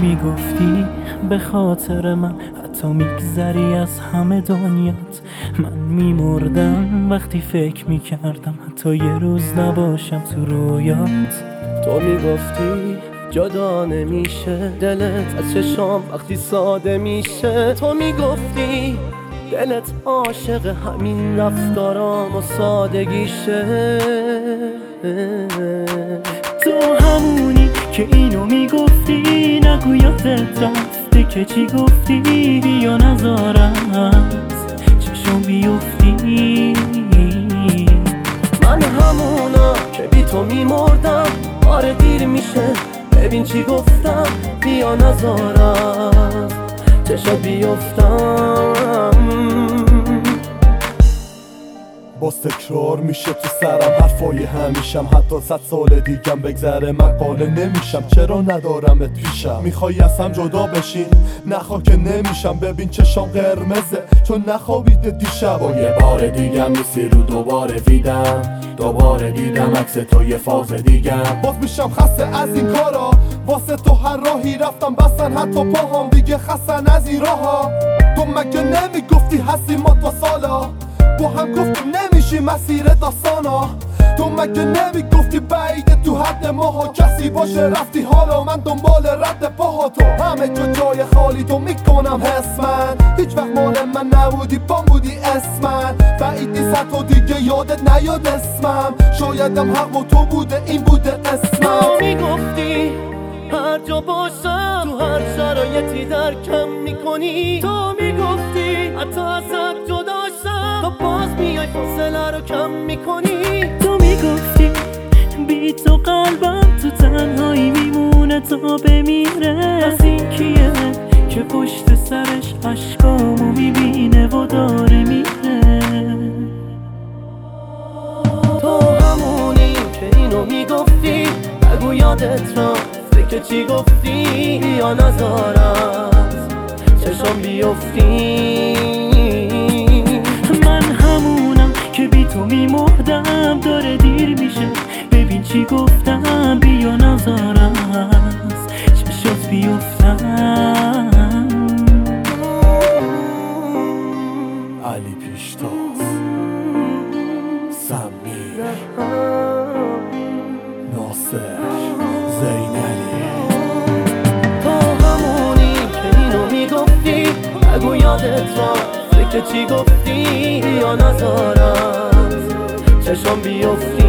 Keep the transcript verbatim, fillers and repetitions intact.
میگفتی به خاطر من حتی میگذری از همه دنیات. من میمردم وقتی فکر میکردم حتی یه روز نباشم تو رویات. تو میگفتی جدا نمیشه دلت از چشام وقتی ساده میشه. تو میگفتی دلت عاشق همین رفتارام و سادگیشه. تو همونی که اینو میگفتی نگو یادت رفته که چی گفتی. بیا نذارم چشم بیفتی. من همونا که بی تو میمردم. آره دیر میشه ببین چی گفتم. بیا نذارم چشم بیفتم. باز تکرار میشه تو سرم حرفای همیشم. حتی صد سال دیگم بگذره من قانع نمیشم. چرا ندارمت پیشم؟ میخوای از هم جدا بشین؟ نخوا که نمیشم. ببین چشام قرمزه چون نخوابیده دیشب. و یه بار دیگم نیستی رو دوباره دیدم. دوباره دیدم عکس تو یه فاز دیگم. باز میشم خسته از این کارا. واسه تو هر راهی رفتم بستن حتی پاهام. دیگه خستن از این راها. تو مگه نمیگفتی هستی ما تا سالا؟ با هم گفتیم نمیشی مسیر داستانا. تو مگه نمیگفتی بعیده تو حد ماها کسی باشه رفتی. حالا من دنبال رد پاها. تو همه جو جای خالی تو میکنم حس من. هیچ وقت مال من نبودی بام بودی اسمن. بعید نیست تو دیگه یادت نیاد اسمم. شایدم حق و تو بوده این بوده قسمت. تو میگفتی هر جا باشم تو هر شرایطی درکم میکنی. تو میگفتی حتی ازت جدا شم تو باز میای فاصله رو کم میکنی. تو میگفتی بی تو قلبم تو تنهایی میمونه تا بمیره. از این کیه که پشت سرش عشقامو میبینه و داره میره. تو همونی که اینو میگفتی نگو یادت رفته که چی گفتی. یا نذارم چشم بیفتی. من همونم که بی تو میمردم. داره دیر میشه ببین چی گفتم. بیا نذارم چشات بیفتم. علی پیشتاز، سمیر، ناصر، زینلی. تو همونی که اینو میگفتی نگو یادت رفته که چی گفتی. یا نذارم چشم بیفتی.